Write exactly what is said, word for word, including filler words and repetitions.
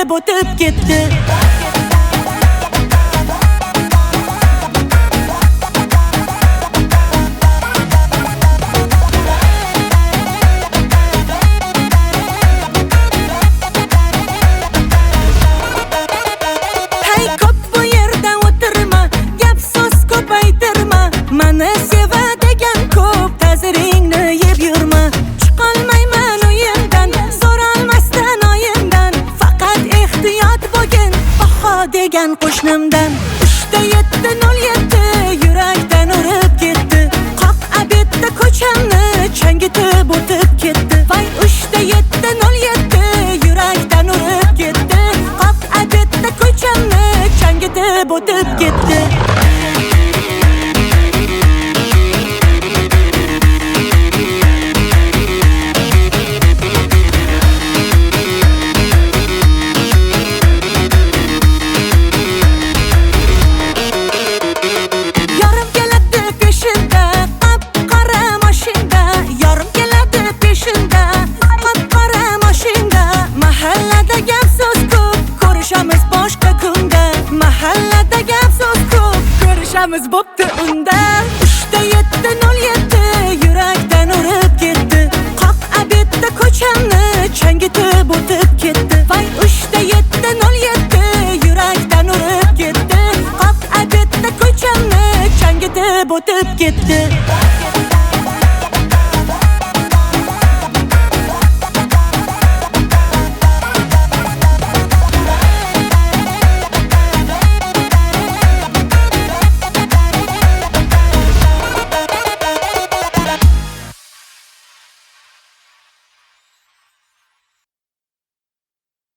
changitib o'tib ketdi. Mani sevadigan ko'p ta'ziringni yeb yurma. Chiqolmayman uyimdan, so'ralmasdan oyimdan. Faqat ehtiyot bo'lgin baho degan qo'shnimdan. Uchta yetti nol yetti yurakdan urib ketdi. Qoq abetda ko'chamni changitib o'tib ketdi. Voy uchta yetti nol yetti yurakdan urib ketdi. Qoq abetda ko'chamni changitib o'tib ketdi. Mahallada gap so'z ko'p, ko'rishamiz bo'pti unda. Uchta yetti nol yetti yurakdan urib ketdi. Qoq abetda ko'chamni changitib o'tib ketdi. Voy uchta yetti nol yetti yurakdan urib ketdi. Qoq abetda ko'chamni changitib o'tib ketdi.